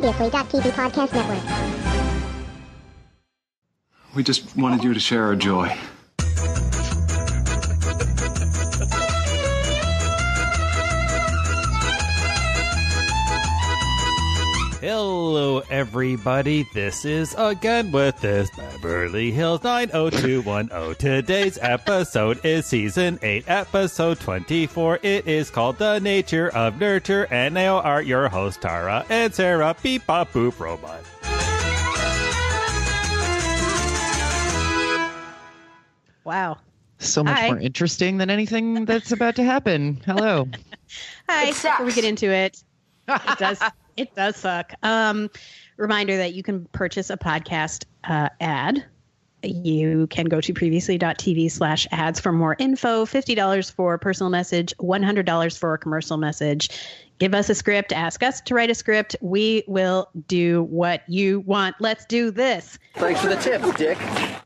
Previously.tv Podcast Network. We just wanted you to share our joy. Hello, everybody. This is Again with This Beverly Hills 90210. Today's episode is Season 8, Episode 24. It is called The Nature of Nurture, and now are your hosts, Tara and Sarah, Beep Bop Boop Robot. Wow. So much more interesting than anything that's about to happen. Hello. Hi. Before we get into it, it does suck. Reminder that you can purchase a podcast ad. You can go to previously.tv/ads for more info. $50 for a personal message, $100 for a commercial message. Give us a script. Ask us to write a script. We will do what you want. Let's do this. Thanks for the tips, Dick.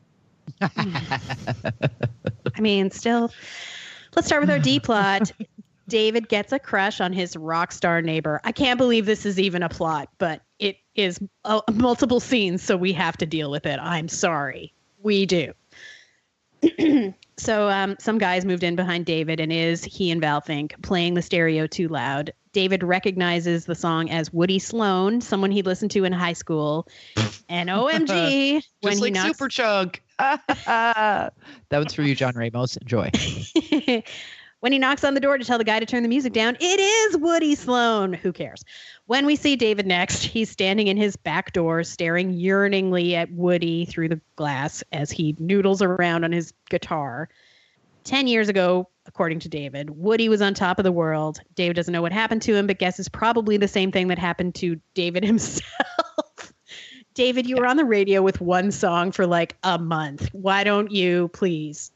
I mean, still, let's start with our D plot. David gets a crush on his rock star neighbor. I can't believe this is even a plot, but it is multiple scenes, so we have to deal with it. I'm sorry. We do. So some guys moved in behind David, and he and Val think playing the stereo too loud. David recognizes the song as Woody Sloan, someone he listened to in high school. And OMG, when Just he like knocks... Superchunk. That one's for you, John Ramos. Enjoy. When he knocks on the door to tell the guy to turn the music down, it is Woody Sloan. Who cares? When we see David next, he's standing in his back door, staring yearningly at Woody through the glass as he noodles around on his guitar. 10 years ago, according to David, Woody was on top of the world. David doesn't know what happened to him, but guesses probably the same thing that happened to David himself. David, you were on the radio with one song for like a month. Why don't you please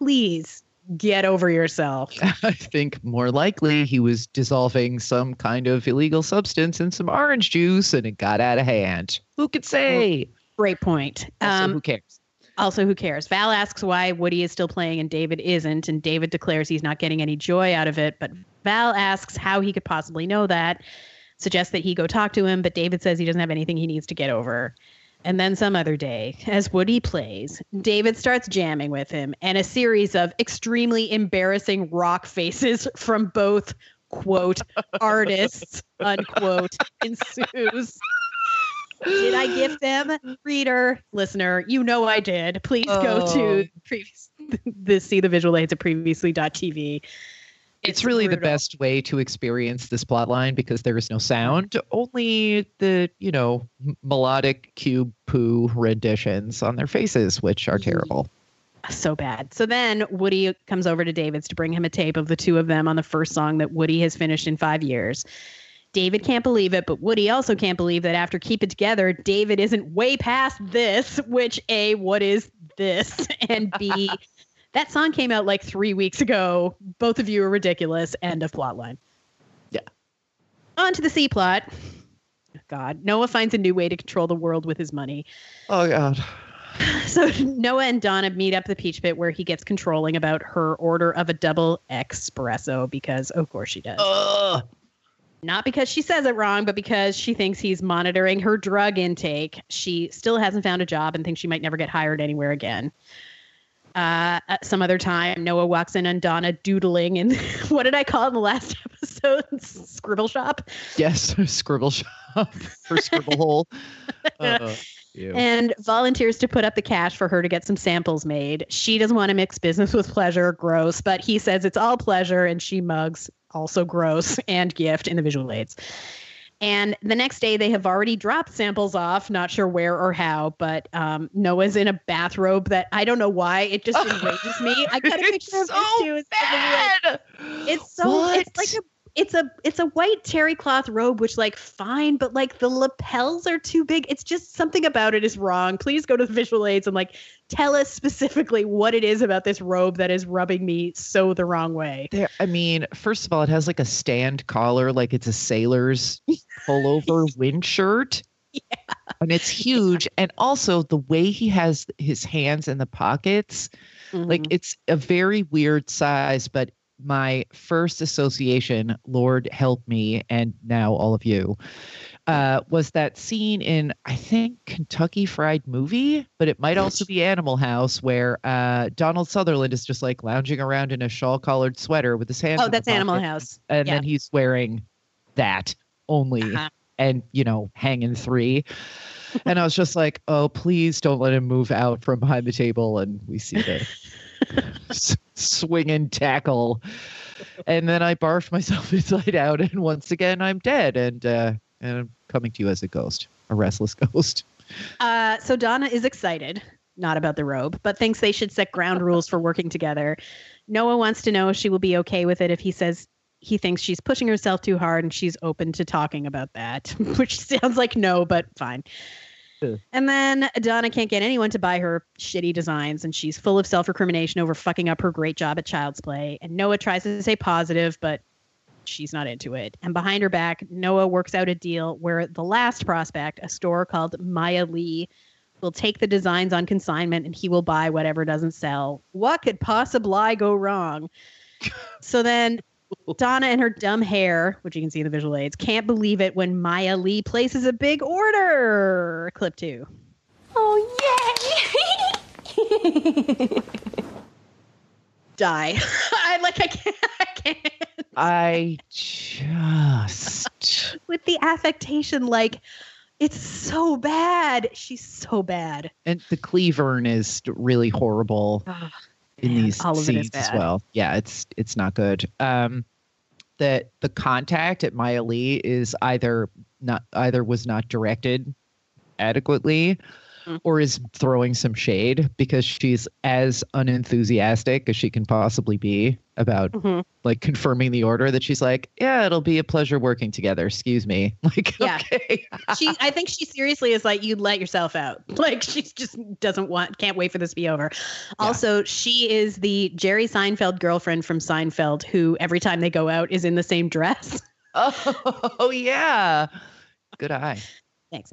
get over yourself? I think more likely he was dissolving some kind of illegal substance in some orange juice and it got out of hand. Who could say? Great point. Who cares? Also, who cares? Val asks why Woody is still playing and David isn't, and David declares he's not getting any joy out of it, but Val asks how he could possibly know that, suggests that he go talk to him, but David says he doesn't have anything he needs to get over. And then some other day, as Woody plays, David starts jamming with him, and a series of extremely embarrassing rock faces from both, quote, artists, unquote, ensues. Did I gift them? Reader, listener, you know I did. Please go to see the visual aids at previously.tv. It's really brutal. The best way to experience this plotline because there is no sound, only the, melodic cube poo renditions on their faces, which are terrible. So bad. So then Woody comes over to David's to bring him a tape of the two of them on the first song that Woody has finished in 5 years. David can't believe it, but Woody also can't believe that after Keep It Together, David isn't way past this, which A, what is this? And B, that song came out like 3 weeks ago. Both of you are ridiculous. End of plotline. Yeah. On to the C plot. God, Noah finds a new way to control the world with his money. Oh, God. So Noah and Donna meet up at the Peach Pit where he gets controlling about her order of a double espresso because, of course, she does. Not because she says it wrong, but because she thinks he's monitoring her drug intake. She still hasn't found a job and thinks she might never get hired anywhere again. At some other time, Noah walks in on Donna doodling in, what did I call it in the last episode? Scribble shop? Yes, scribble shop or scribble hole. And volunteers to put up the cash for her to get some samples made. She doesn't want to mix business with pleasure, gross, but he says it's all pleasure, and she mugs, also gross, and gift in the visual aids. And the next day, they have already dropped samples off, not sure where or how, but Noah's in a bathrobe that I don't know why. It just enrages me. I got a picture of this too. It's bad. It's so, it's like it's a white terry cloth robe, which like fine, but like the lapels are too big. It's just something about it is wrong. Please go to the visual aids and like tell us specifically what it is about this robe that is rubbing me so the wrong way. First of all, it has like a stand collar, like it's a sailor's pullover wind shirt. Yeah. And it's huge. And also the way he has his hands in the pockets, like it's a very weird size, but my first association, Lord help me, and now all of you, was that scene in, I think, Kentucky Fried Movie, but it might also be Animal House, where Donald Sutherland is just like lounging around in a shawl-collared sweater with his hands. Oh, that's Animal House. And then he's wearing that only and, hanging 3. And I was just like, oh, please don't let him move out from behind the table. And we see the swinging tackle. And then I barfed myself inside out. And once again, I'm dead. And I'm coming to you as a ghost, a restless ghost. So Donna is excited, not about the robe, but thinks they should set ground rules for working together. Noah wants to know if she will be okay with it if he says he thinks she's pushing herself too hard, and she's open to talking about that, which sounds like no, but fine. And then Donna can't get anyone to buy her shitty designs, and she's full of self-recrimination over fucking up her great job at Child's Play. And Noah tries to stay positive, but she's not into it. And behind her back, Noah works out a deal where the last prospect, a store called Maya Lee, will take the designs on consignment, and he will buy whatever doesn't sell. What could possibly go wrong? So then Donna and her dumb hair, which you can see in the visual aids, can't believe it when Maya Lee places a big order. Clip 2. Oh, yay! Die. I can't. I just... With the affectation, like, it's so bad. She's so bad. And the cleavern is really horrible. In these scenes as well. Yeah, it's not good. The contact at Maya Lee is either was not directed adequately or is throwing some shade, because she's as unenthusiastic as she can possibly be about like confirming the order, that she's like, yeah, it'll be a pleasure working together. Excuse me. Like, yeah. Okay. I think she seriously is like, you let yourself out. Like, she just can't wait for this to be over. Yeah. Also, she is the Jerry Seinfeld girlfriend from Seinfeld, who every time they go out is in the same dress. Oh yeah. Good eye. Thanks.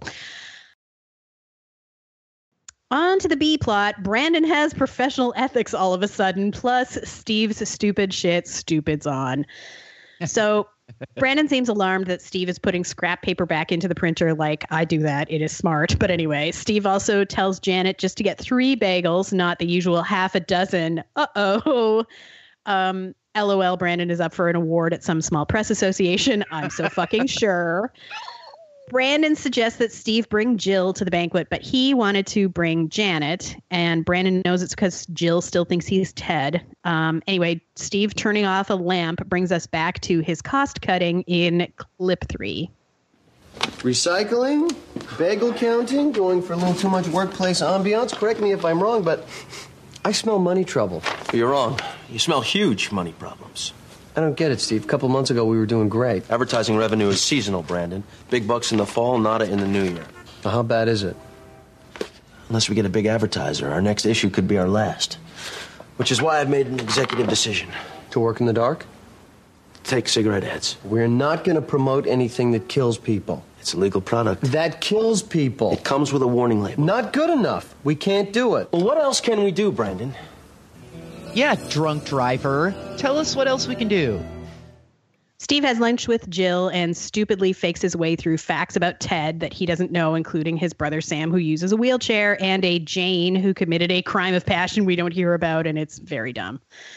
On to the B plot. Brandon has professional ethics all of a sudden, plus Steve's stupid shit. Stupid's on. So Brandon seems alarmed that Steve is putting scrap paper back into the printer. Like, I do that. It is smart. But anyway, Steve also tells Janet just to get 3 bagels, not the usual half a dozen. Uh-oh. LOL, Brandon is up for an award at some small press association. I'm so fucking sure. Brandon suggests that Steve bring Jill to the banquet, but he wanted to bring Janet, and Brandon knows it's because Jill still thinks he's Ted. Anyway, Steve turning off a lamp brings us back to his cost cutting in clip 3. Recycling, bagel counting, going for a little too much workplace ambiance. Correct me if I'm wrong, but I smell money trouble. You're wrong. You smell huge money problems. I don't get it, Steve. A couple months ago, we were doing great. Advertising revenue is seasonal, Brandon. Big bucks in the fall, nada in the new year. Well, how bad is it? Unless we get a big advertiser, our next issue could be our last. Which is why I've made an executive decision. To work in the dark? Take cigarette ads. We're not going to promote anything that kills people. It's a legal product. That kills people. It comes with a warning label. Not good enough. We can't do it. Well, what else can we do, Brandon? Yeah, drunk driver. Tell us what else we can do. Steve has lunch with Jill and stupidly fakes his way through facts about Ted that he doesn't know, including his brother Sam, who uses a wheelchair, and a Jane who committed a crime of passion we don't hear about, and it's very dumb.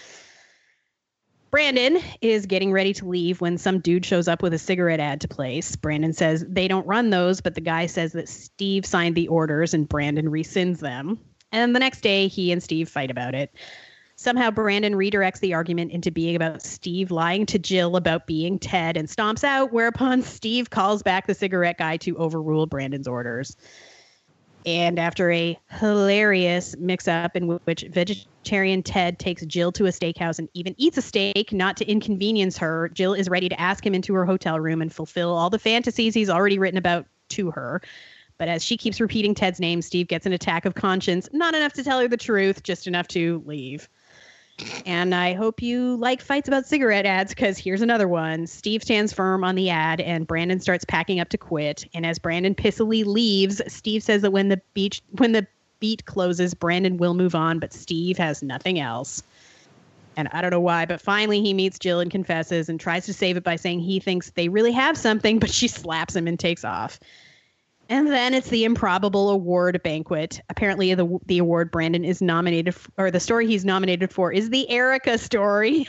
Brandon is getting ready to leave when some dude shows up with a cigarette ad to place. Brandon says they don't run those, but the guy says that Steve signed the orders and Brandon rescinds them. And the next day, he and Steve fight about it. Somehow Brandon redirects the argument into being about Steve lying to Jill about being Ted and stomps out, whereupon Steve calls back the cigarette guy to overrule Brandon's orders. And after a hilarious mix-up in which vegetarian Ted takes Jill to a steakhouse and even eats a steak, not to inconvenience her, Jill is ready to ask him into her hotel room and fulfill all the fantasies he's already written about to her. But as she keeps repeating Ted's name, Steve gets an attack of conscience. Not enough to tell her the truth, just enough to leave. And I hope you like fights about cigarette ads, because here's another one. Steve stands firm on the ad, and Brandon starts packing up to quit. And as Brandon pissily leaves, Steve says that when the beat closes, Brandon will move on, but Steve has nothing else. And I don't know why, but finally he meets Jill and confesses and tries to save it by saying he thinks they really have something, but she slaps him and takes off. And then it's the improbable award banquet. Apparently the award Brandon is nominated or the story he's nominated for is the Erica story.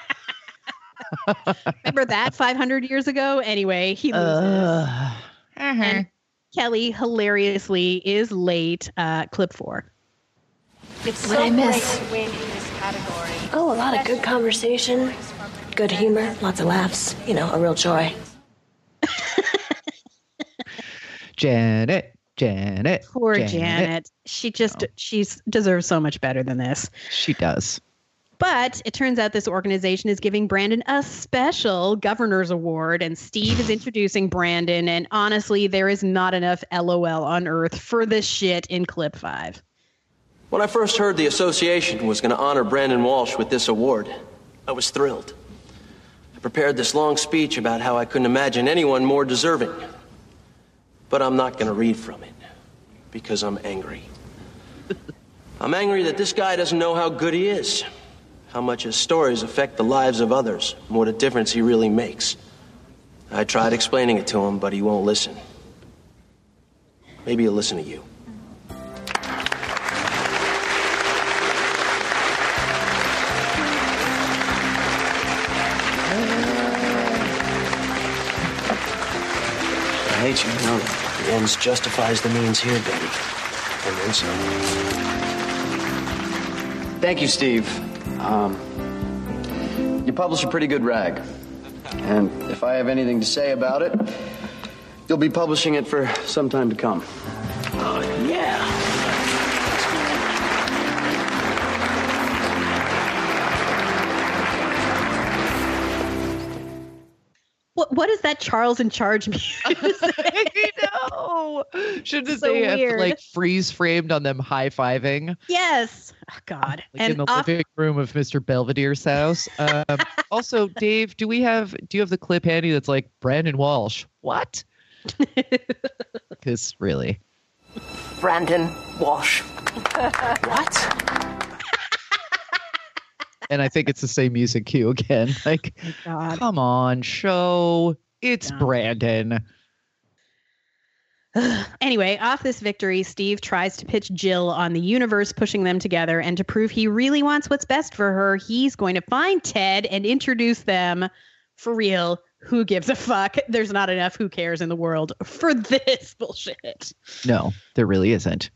Remember that 500 years ago? Anyway, he loses. And Kelly hilariously is late. Clip 4. It's what I miss. Oh, a lot of good conversation, good humor, lots of laughs. You know, a real joy. Janet. Poor Janet. She deserves so much better than this. She does. But it turns out this organization is giving Brandon a special governor's award, and Steve is introducing Brandon. And honestly, there is not enough LOL on earth for this shit in clip 5. When I first heard the association was going to honor Brandon Walsh with this award, I was thrilled. I prepared this long speech about how I couldn't imagine anyone more deserving. But I'm not going to read from it, because I'm angry. I'm angry that this guy doesn't know how good he is, how much his stories affect the lives of others, and what a difference he really makes. I tried explaining it to him, but he won't listen. Maybe he'll listen to you. I hate you, you know that. The ends justifies the means here, baby. And then some. Thank you, Steve. You publish a pretty good rag. And if I have anything to say about it, you'll be publishing it for some time to come. Yeah. What is that Charles in Charge music? I know. Shouldn't So they have weird. like freeze framed on them high-fiving? Yes. Oh, God. Like And in the living room of Mr. Belvedere's house. Also, Dave, do you have the clip handy that's like Brandon Walsh? What? Because really. Brandon Walsh. What? And I think it's the same music cue again. Like, God. come on, show. It's Brandon. Anyway, off this victory, Steve tries to pitch Jill on the universe pushing them together, and to prove he really wants what's best for her, he's going to find Ted and introduce them. For real, who gives a fuck? There's not enough who cares in the world for this bullshit. No, there really isn't.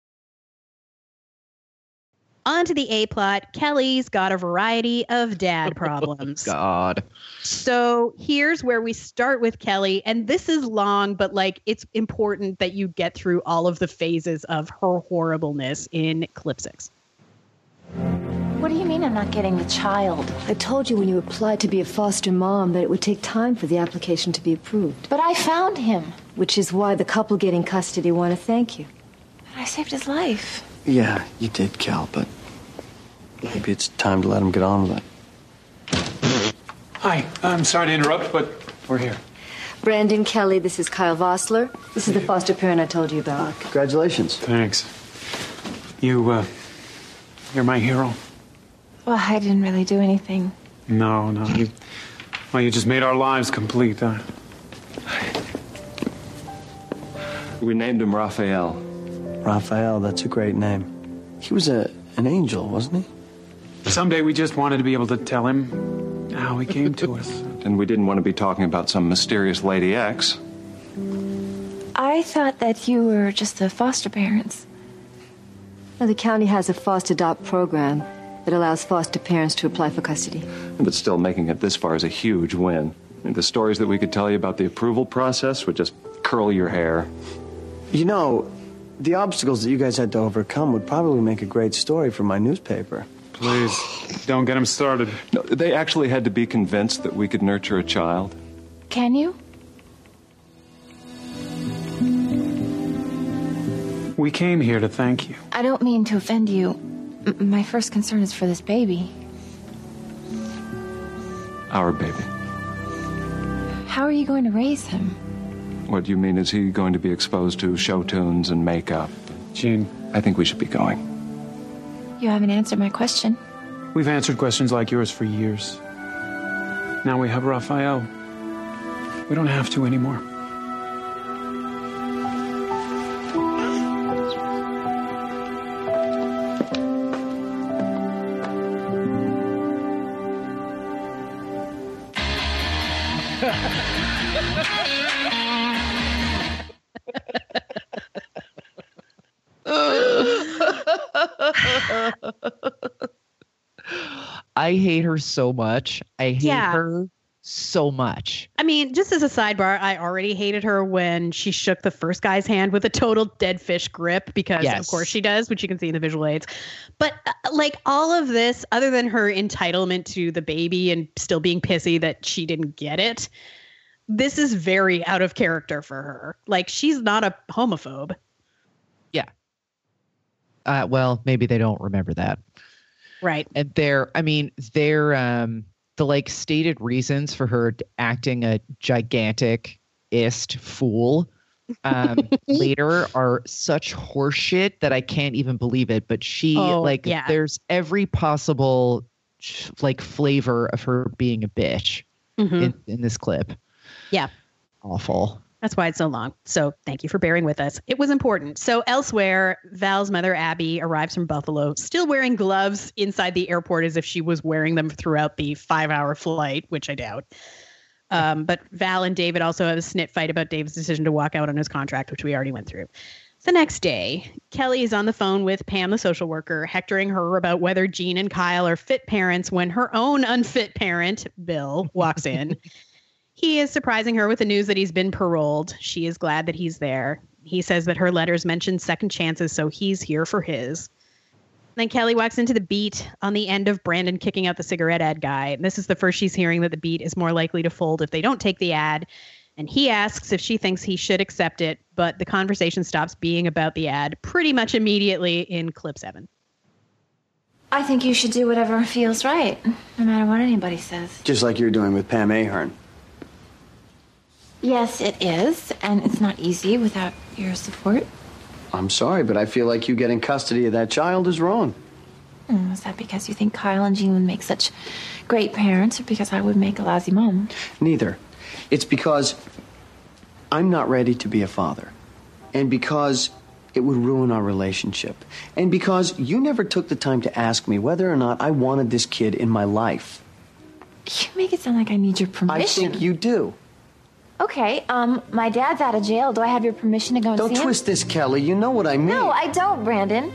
On to the A-plot. Kelly's got a variety of dad problems. God. So here's where we start with Kelly. And this is long, but like it's important that you get through all of the phases of her horribleness in clip 6. What do you mean I'm not getting the child? I told you when you applied to be a foster mom that it would take time for the application to be approved. But I found him. Which is why the couple getting custody want to thank you. I saved his life. Yeah, you did, Cal, but maybe it's time to let him get on with it. Hi, I'm sorry to interrupt, but we're here. Brandon Kelly, this is Kyle Vossler. This is the foster parent I told you about. Congratulations. Thanks. You're my hero. Well, I didn't really do anything. No, you just made our lives complete. We named him Raphael. Raphael, that's a great name. He was an angel, wasn't he? Someday we just wanted to be able to tell him how he came to us. And we didn't want to be talking about some mysterious Lady X. I thought that you were just the foster parents. Now, the county has a foster adopt program that allows foster parents to apply for custody. But still, making it this far is a huge win. And the stories that we could tell you about the approval process would just curl your hair. You know, the obstacles that you guys had to overcome would probably make a great story for my newspaper. Please, don't get him started. No, they actually had to be convinced that we could nurture a child. Can you? We came here to thank you. I don't mean to offend you. My first concern is for this baby. Our baby. How are you going to raise him? What do you mean? Is he going to be exposed to show tunes and makeup? Gene. I think we should be going. You haven't answered my question. We've answered questions like yours for years. Now we have Raphael. We don't have to anymore. I hate her so much. I hate her so much. I mean, just as a sidebar, I already hated her when she shook the first guy's hand with a total dead fish grip because, of course, she does, which you can see in the visual aids. But like all of this, other than her entitlement to the baby and still being pissy that she didn't get it, this is very out of character for her. Like, she's not a homophobe. Yeah. Well, maybe they don't remember that. Right. And the like stated reasons for her acting a gigantic-ist fool later are such horseshit that I can't even believe it. But there's every possible like flavor of her being a bitch in this clip. Yeah. Awful. That's why it's so long. So thank you for bearing with us. It was important. So elsewhere, Val's mother, Abby, arrives from Buffalo, still wearing gloves inside the airport as if she was wearing them throughout the 5-hour flight, which I doubt. But Val and David also have a snit fight about David's decision to walk out on his contract, which we already went through. The next day, Kelly is on the phone with Pam, the social worker, hectoring her about whether Jean and Kyle are fit parents when her own unfit parent, Bill, walks in. He is surprising her with the news that he's been paroled. She is glad that he's there. He says that her letters mention second chances, so he's here for his. Then Kelly walks into the beat on the end of Brandon kicking out the cigarette ad guy. And this is the first she's hearing that the beat is more likely to fold if they don't take the ad. And he asks if she thinks he should accept it, but the conversation stops being about the ad pretty much immediately in clip 7. I think you should do whatever feels right, no matter what anybody says. Just like you're doing with Pam Ahern. Yes, it is, and it's not easy without your support. I'm sorry, but I feel like you getting custody of that child is wrong. Is that because you think Kyle and Jean would make such great parents, or because I would make a lousy mom? Neither. It's because I'm not ready to be a father. And because it would ruin our relationship. And because you never took the time to ask me whether or not I wanted this kid in my life. You make it sound like I need your permission. I think you do. Okay, my dad's out of jail. Do I have your permission to go and see him? Don't twist this, Kelly. You know what I mean. No, I don't, Brandon.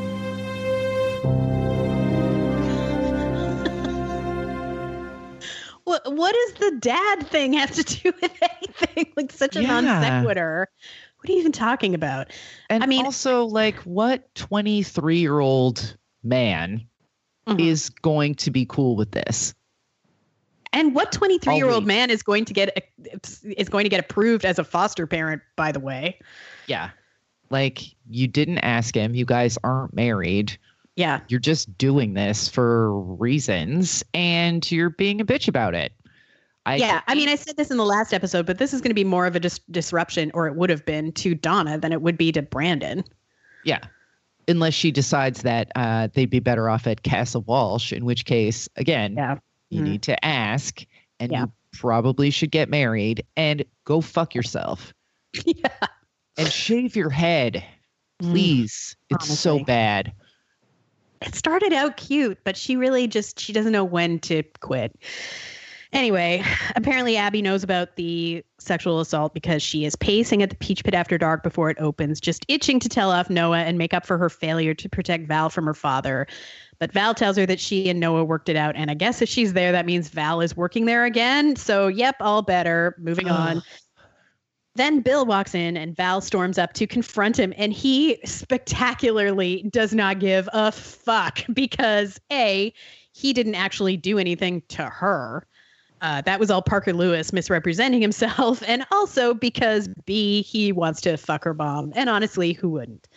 What does the dad thing have to do with anything? Like such a non sequitur. What are you even talking about? And I mean, also, like, what 23-year-old man is going to be cool with this? And what 23-year-old man is going to get approved as a foster parent, by the way? Yeah. Like, you didn't ask him. You guys aren't married. Yeah. You're just doing this for reasons, and you're being a bitch about it. I mean, I said this in the last episode, but this is going to be more of a disruption, or it would have been, to Donna than it would be to Brandon. Yeah. Unless she decides that they'd be better off at Castle Walsh, in which case, again, you need to ask, and you probably should get married and go fuck yourself. Yeah. And shave your head. Please. It's so bad. It started out cute, but she really she doesn't know when to quit. Anyway, apparently Abby knows about the sexual assault because she is pacing at the Peach Pit after dark before it opens, just itching to tell off Noah and make up for her failure to protect Val from her father. But Val tells her that she and Noah worked it out. And I guess if she's there, that means Val is working there again. So, yep, all better. Moving on. Then Bill walks in and Val storms up to confront him. And he spectacularly does not give a fuck because, A, he didn't actually do anything to her. That was all Parker Lewis misrepresenting himself. And also because, B, he wants to fuck her bomb. And honestly, who wouldn't?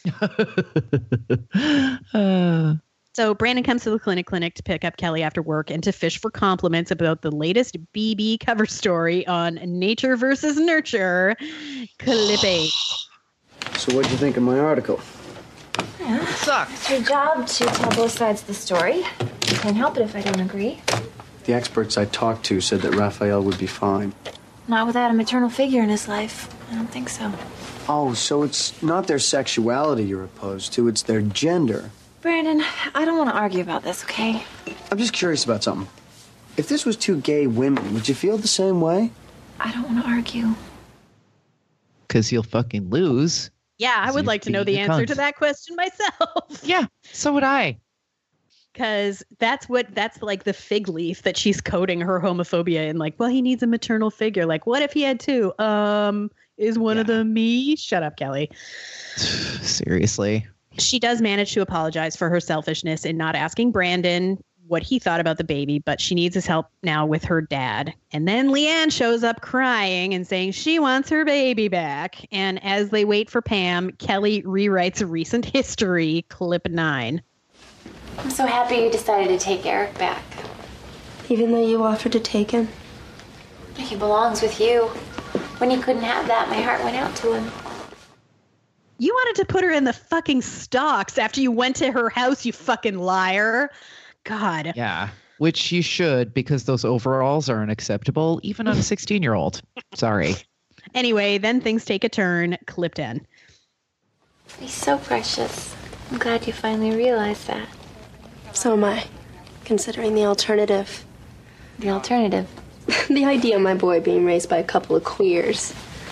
So Brandon comes to the clinic to pick up Kelly after work and to fish for compliments about the latest BB cover story on Nature versus Nurture. Clip 8. So what'd you think of my article? Yeah. It sucks. It's your job to tell both sides of the story. Can't help it if I don't agree. The experts I talked to said that Raphael would be fine. Not without a maternal figure in his life. I don't think so. Oh, so it's not their sexuality you're opposed to, it's their gender. Brandon, I don't want to argue about this, okay? I'm just curious about something. If this was two gay women, would you feel the same way? I don't want to argue. Because you'll fucking lose. Yeah, I would like to know the answer to that question myself. Yeah, so would I. Because that's like the fig leaf that she's coding her homophobia in. Like, well, he needs a maternal figure. Like, what if he had two? Is one of them me? Shut up, Kelly. Seriously. She does manage to apologize for her selfishness in not asking Brandon what he thought about the baby, but she needs his help now with her dad. And then Leanne shows up crying and saying she wants her baby back. And as they wait for Pam, Kelly rewrites recent history, clip 9. I'm so happy you decided to take Eric back. Even though you offered to take him? He belongs with you. When he couldn't have that, my heart went out to him. You wanted to put her in the fucking stocks after you went to her house, you fucking liar. God. Yeah, which you should, because those overalls are unacceptable, even on a 16-year-old. Sorry. Anyway, then things take a turn. Clip 10. He's so precious. I'm glad you finally realized that. So am I, considering the alternative. The alternative? The idea of my boy being raised by a couple of queers.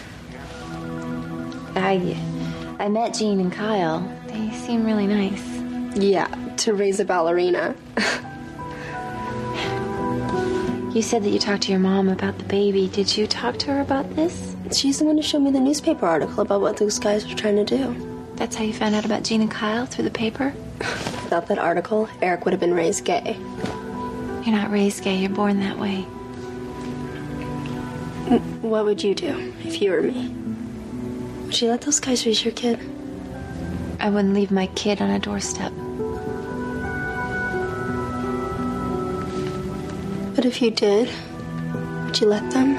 I met Jean and Kyle. They seem really nice. Yeah, to raise a ballerina. You said that you talked to your mom about the baby. Did you talk to her about this? She's the one who showed me the newspaper article about what those guys were trying to do. That's how you found out about Jean and Kyle, through the paper? Without that article, Eric would have been raised gay. You're not raised gay, you're born that way. What would you do if you were me? Would you let those guys raise your kid? I wouldn't leave my kid on a doorstep. But if you did, would you let them?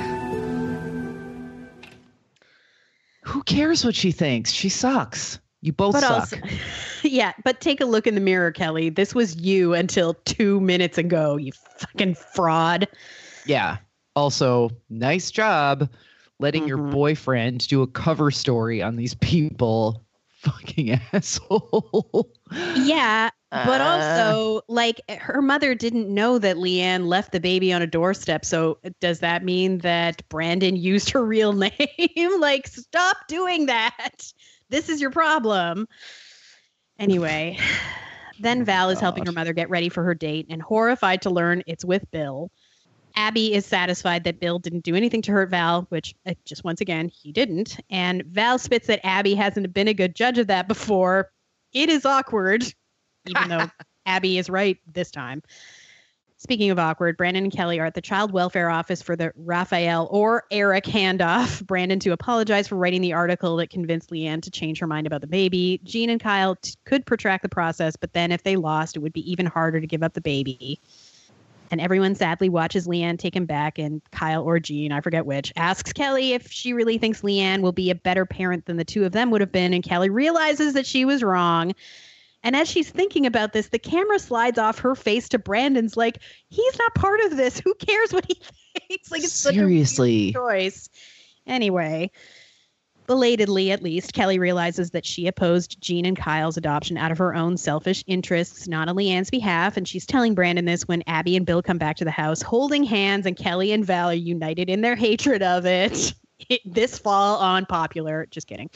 Who cares what she thinks? She sucks. You both suck. Also, yeah, but take a look in the mirror, Kelly. This was you until 2 minutes ago, you fucking fraud. Yeah. Also, nice job letting your boyfriend do a cover story on these people. Fucking asshole. Yeah, but also, like, her mother didn't know that Leanne left the baby on a doorstep. So does that mean that Brandon used her real name? Like, stop doing that. This is your problem. Anyway, then Val is helping her mother get ready for her date and horrified to learn it's with Bill. Abby is satisfied that Bill didn't do anything to hurt Val, which just once again, he didn't. And Val spits that Abby hasn't been a good judge of that before. It is awkward, even though Abby is right this time. Speaking of awkward, Brandon and Kelly are at the child welfare office for the Raphael or Eric handoff. Brandon to apologize for writing the article that convinced Leanne to change her mind about the baby. Jean and Kyle could protract the process, but then if they lost, it would be even harder to give up the baby. And everyone sadly watches Leanne take him back, and Kyle or Jean, I forget which, asks Kelly if she really thinks Leanne will be a better parent than the two of them would have been, and Kelly realizes that she was wrong. And as she's thinking about this, the camera slides off her face to Brandon's like, he's not part of this. Who cares what he thinks? Like, it's seriously such a weird choice. Anyway, belatedly, at least, Kelly realizes that she opposed Jean and Kyle's adoption out of her own selfish interests, not on Leanne's behalf. And she's telling Brandon this when Abby and Bill come back to the house, holding hands, and Kelly and Val are united in their hatred of it. This fall on Popular. Just kidding.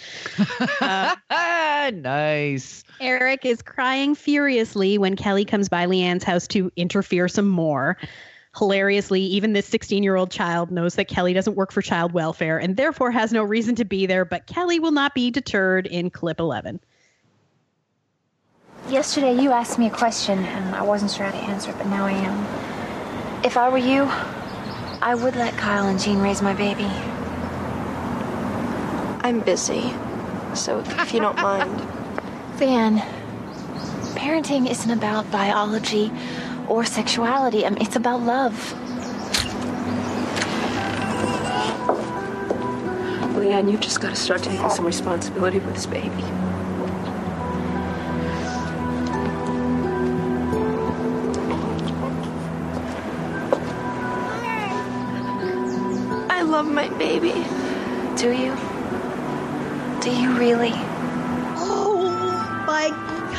Nice. Eric is crying furiously when Kelly comes by Leanne's house to interfere some more. Hilariously, even this 16-year-old child knows that Kelly doesn't work for child welfare and therefore has no reason to be there, but Kelly will not be deterred in clip 11. Yesterday you asked me a question and I wasn't sure how to answer it, but now I am. If I were you, I would let Kyle and Jean raise my baby. I'm busy, so if you don't mind. Leanne, parenting isn't about biology or sexuality. I mean, it's about love. Leanne, you've just got to start taking some responsibility for this baby. my baby. Do you? Do you really? Oh my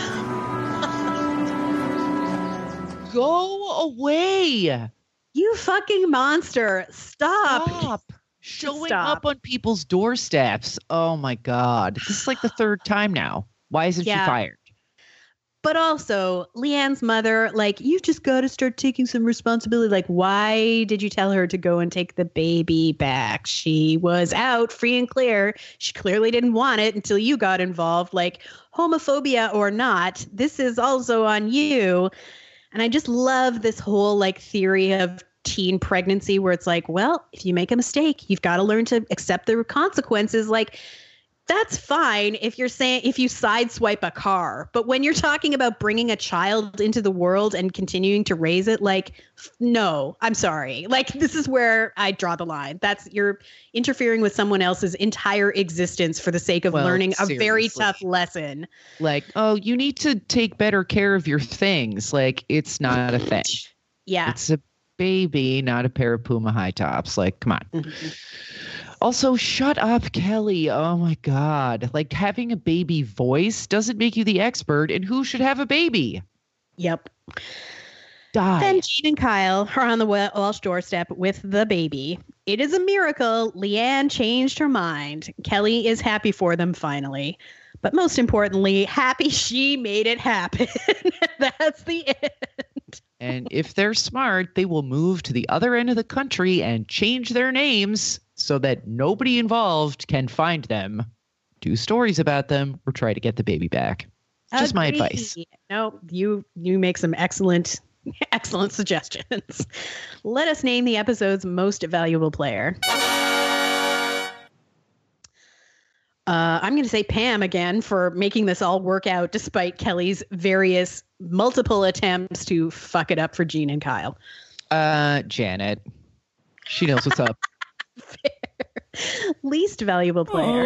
God. Go away. You fucking monster. Stop. Showing up on people's doorsteps. Oh my God. This is like the third time now. Why isn't she fired? But also, Leanne's mother, like, you just got to start taking some responsibility. Like, why did you tell her to go and take the baby back? She was out free and clear. She clearly didn't want it until you got involved. Like, homophobia or not, this is also on you. And I just love this whole, like, theory of teen pregnancy where it's like, well, if you make a mistake, you've got to learn to accept the consequences. Like, that's fine if you sideswipe a car. But when you're talking about bringing a child into the world and continuing to raise it, like, no, I'm sorry. Like, this is where I draw the line. You're interfering with someone else's entire existence for the sake of learning a very tough lesson. Like, oh, you need to take better care of your things. Like, it's not a thing. Yeah. It's a baby, not a pair of Puma high tops. Like, come on. Mm-hmm. Also, shut up, Kelly. Oh, my God. Like, having a baby voice doesn't make you the expert in who should have a baby. Yep. Die. Then Jean and Kyle are on the Walsh doorstep with the baby. It is a miracle. Leanne changed her mind. Kelly is happy for them finally. But most importantly, happy she made it happen. That's the end. And if they're smart, they will move to the other end of the country and change their names so that nobody involved can find them, do stories about them, or try to get the baby back. Just my advice. No, you make some excellent suggestions. Let us name the episode's most valuable player. I'm going to say Pam again for making this all work out despite Kelly's various multiple attempts to fuck it up for Jean and Kyle. Janet. She knows what's up. Fair. Least valuable player.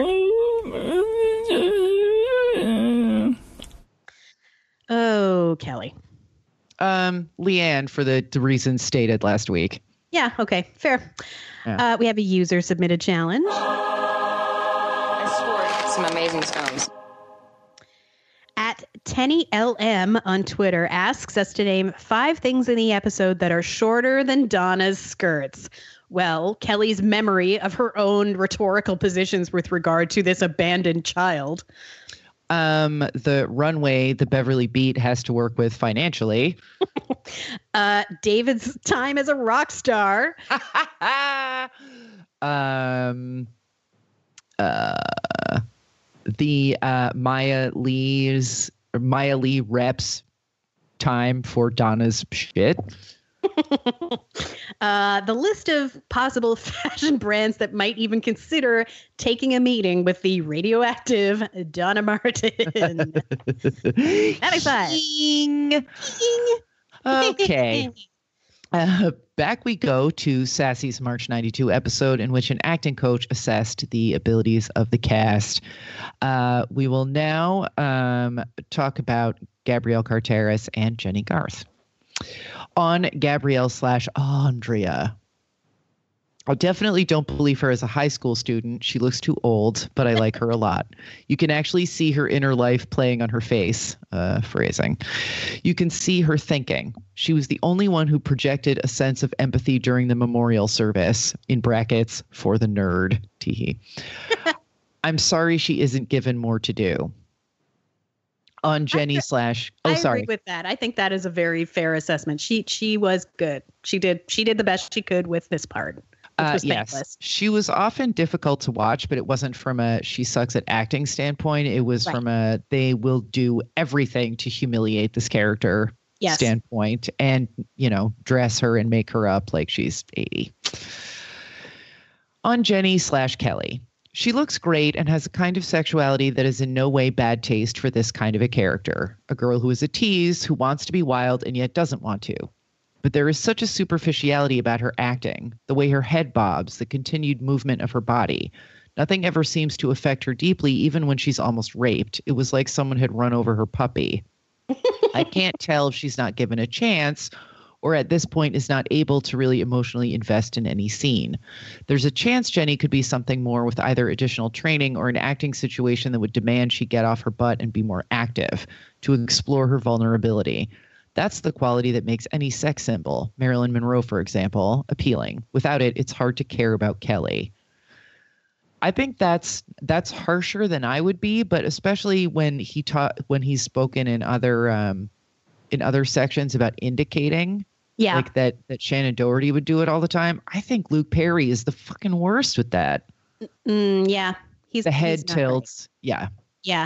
Oh, Kelly. Leanne for the reasons stated last week. Yeah, okay, fair. Yeah. We have a user submitted challenge. I scored some amazing stones. At TennyLM on Twitter asks us to name 5 things in the episode that are shorter than Donna's skirts. Well, Kelly's memory of her own rhetorical positions with regard to this abandoned child. The runway the Beverly Beat has to work with financially. David's time as a rock star. The Maya Lee reps time for Donna's shit. The list of possible fashion brands that might even consider taking a meeting with the radioactive Donna Martin. 95. Okay. Back we go to Sassy's March 92 episode in which an acting coach assessed the abilities of the cast. We will now talk about Gabrielle Carteris and Jenny Garth. On Gabrielle/Andrea. I definitely don't believe her as a high school student. She looks too old, but I like her a lot. You can actually see her inner life playing on her face, phrasing. You can see her thinking. She was the only one who projected a sense of empathy during the memorial service, in brackets, for the nerd. Teehee. I'm sorry she isn't given more to do. On Jenny / I agree with that. I think that is a very fair assessment. She was good. She did the best she could with this part. Which was yes, she was often difficult to watch, but it wasn't from a she sucks at acting standpoint. It was from a they will do everything to humiliate this character standpoint, and dress her and make her up like she's 80. On Jenny / Kelly. She looks great and has a kind of sexuality that is in no way bad taste for this kind of a character. A girl who is a tease, who wants to be wild and yet doesn't want to. But there is such a superficiality about her acting, the way her head bobs, the continued movement of her body. Nothing ever seems to affect her deeply, even when she's almost raped. It was like someone had run over her puppy. I can't tell if she's not given a chance or at this point is not able to really emotionally invest in any scene. There's a chance Jenny could be something more with either additional training or an acting situation that would demand she get off her butt and be more active to explore her vulnerability. That's the quality that makes any sex symbol, Marilyn Monroe, for example, appealing. Without it, it's hard to care about Kelly. I think that's harsher than I would be, but especially when he's spoken in other sections about indicating, like that Shannon Doherty would do it all the time. I think Luke Perry is the fucking worst with that. Yeah, he's the head tilts. Right. Yeah.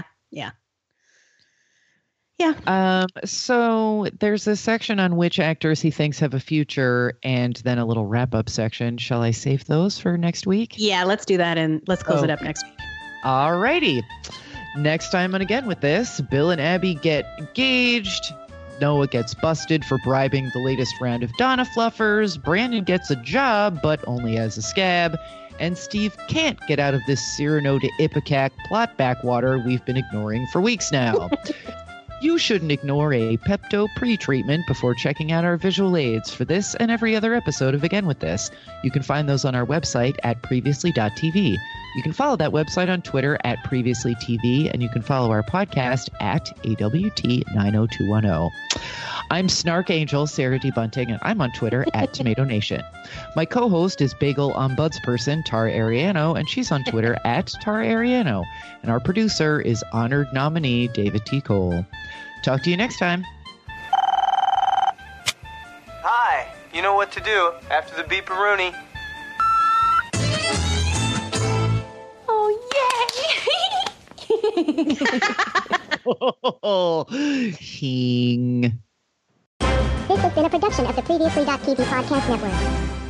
So there's a section on which actors he thinks have a future, and then a little wrap-up section. Shall I save those for next week? Yeah, let's do that, and let's close it up next week. Alrighty. Next time on Again With This, Bill and Abby get engaged. Noah gets busted for bribing the latest round of Donna Fluffers. Brandon gets a job, but only as a scab. And Steve can't get out of this Cyrano to Ipecac plot backwater we've been ignoring for weeks now. You shouldn't ignore a Pepto pre-treatment before checking out our visual aids for this and every other episode of Again With This. You can find those on our website at previously.tv. You can follow that website on Twitter at previouslytv, and you can follow our podcast at AWT90210. I'm Snark Angel, Sarah D. Bunting, and I'm on Twitter at Tomato Nation. My co-host is Bagel Ombudsperson Tara Ariano, and she's on Twitter at Tara Ariano. And our producer is honored nominee David T. Cole. Talk to you next time. Hi, you know what to do after the beep-a-rooney. Oh, yay! Hing. This has been a production of the Previously.tv podcast network.